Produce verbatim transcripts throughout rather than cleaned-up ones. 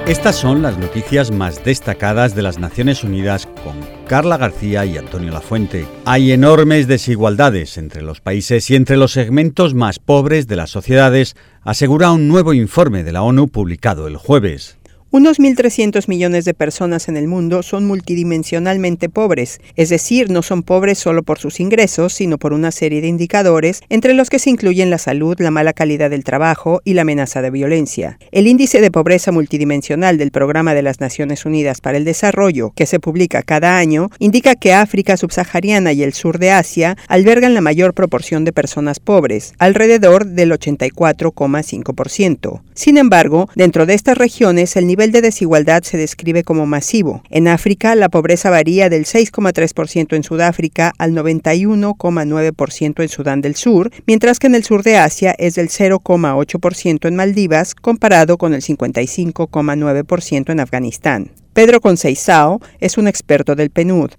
Estas son las noticias más destacadas de las Naciones Unidas con Carla García y Antonio Lafuente. Hay enormes desigualdades entre los países y entre los segmentos más pobres de las sociedades, asegura un nuevo informe de la ONU publicado el jueves. Unos mil trescientos millones de personas en el mundo son multidimensionalmente pobres, es decir, no son pobres solo por sus ingresos, sino por una serie de indicadores, entre los que se incluyen la salud, la mala calidad del trabajo y la amenaza de violencia. El índice de pobreza multidimensional del Programa de las Naciones Unidas para el Desarrollo, que se publica cada año, indica que África subsahariana y el sur de Asia albergan la mayor proporción de personas pobres, alrededor del ochenta y cuatro coma cinco por ciento. Sin embargo, dentro de estas regiones el nivel El nivel de desigualdad se describe como masivo. En África, la pobreza varía del seis coma tres por ciento en Sudáfrica al noventa y uno coma nueve por ciento en Sudán del Sur, mientras que en el sur de Asia es del cero coma ocho por ciento en Maldivas, comparado con el cincuenta y cinco coma nueve por ciento en Afganistán. Pedro Conceizao es un experto del P N U D.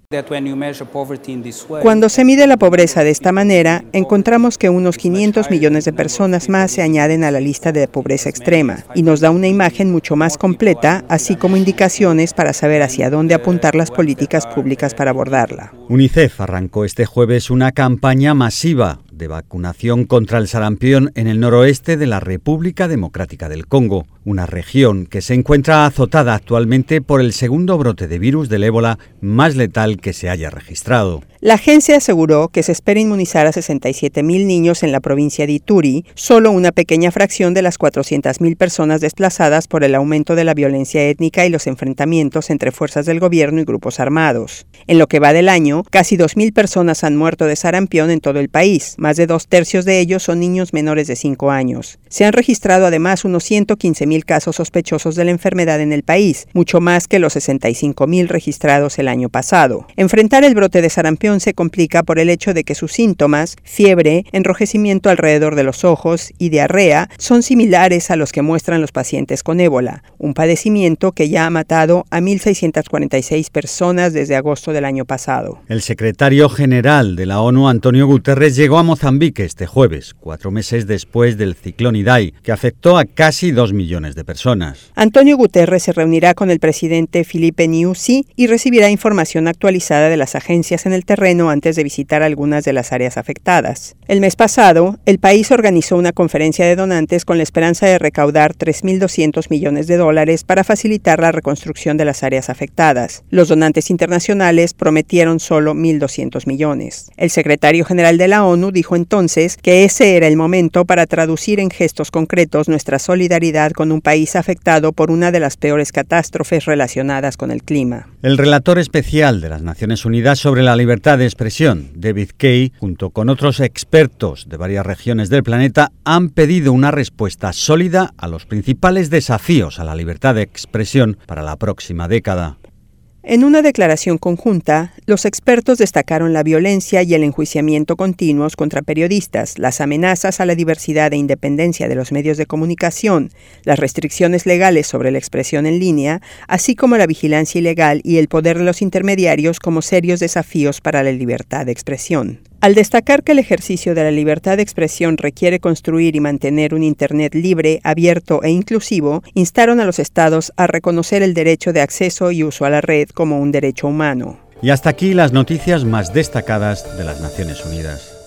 Cuando se mide la pobreza de esta manera, encontramos que unos quinientos millones de personas más se añaden a la lista de pobreza extrema y nos da una imagen mucho más completa, así como indicaciones para saber hacia dónde apuntar las políticas públicas para abordarla. UNICEF arrancó este jueves una campaña masiva de vacunación contra el sarampión en el noroeste de la República Democrática del Congo, una región que se encuentra azotada actualmente por el segundo brote de virus del ébola más letal que se haya registrado. La agencia aseguró que se espera inmunizar a sesenta y siete mil niños en la provincia de Ituri, solo una pequeña fracción de las cuatrocientas mil personas desplazadas por el aumento de la violencia étnica y los enfrentamientos entre fuerzas del gobierno y grupos armados. En lo que va del año, casi dos mil personas han muerto de sarampión en todo el país. Más de dos tercios de ellos son niños menores de cinco años. Se han registrado además unos ciento quince mil casos sospechosos de la enfermedad en el país, mucho más que los sesenta y cinco mil registrados el año pasado. Enfrentar el brote de sarampión se complica por el hecho de que sus síntomas, fiebre, enrojecimiento alrededor de los ojos y diarrea, son similares a los que muestran los pacientes con ébola, un padecimiento que ya ha matado a mil seiscientas cuarenta y seis personas desde agosto del año pasado. El secretario general de la ONU, Antonio Guterres, llegó a Mozambique este jueves, cuatro meses después del ciclón Idai, que afectó a casi dos millones de personas. Antonio Guterres se reunirá con el presidente Filipe Nyusi y recibirá información actualizada de las agencias en el terreno antes de visitar algunas de las áreas afectadas. El mes pasado, el país organizó una conferencia de donantes con la esperanza de recaudar tres mil doscientos millones de dólares para facilitar la reconstrucción de las áreas afectadas. Los donantes internacionales prometieron solo mil doscientos millones. El secretario general de la ONU dijo entonces que ese era el momento para traducir en gestos concretos nuestra solidaridad con un país afectado por una de las peores catástrofes relacionadas con el clima. El relator especial de las Naciones Unidas sobre la libertad de expresión, David Kaye, junto con otros expertos de varias regiones del planeta, han pedido una respuesta sólida a los principales desafíos a la libertad de expresión para la próxima década. En una declaración conjunta, los expertos destacaron la violencia y el enjuiciamiento continuos contra periodistas, las amenazas a la diversidad e independencia de los medios de comunicación, las restricciones legales sobre la expresión en línea, así como la vigilancia ilegal y el poder de los intermediarios como serios desafíos para la libertad de expresión. Al destacar que el ejercicio de la libertad de expresión requiere construir y mantener un Internet libre, abierto e inclusivo, instaron a los estados a reconocer el derecho de acceso y uso a la red como un derecho humano. Y hasta aquí las noticias más destacadas de las Naciones Unidas.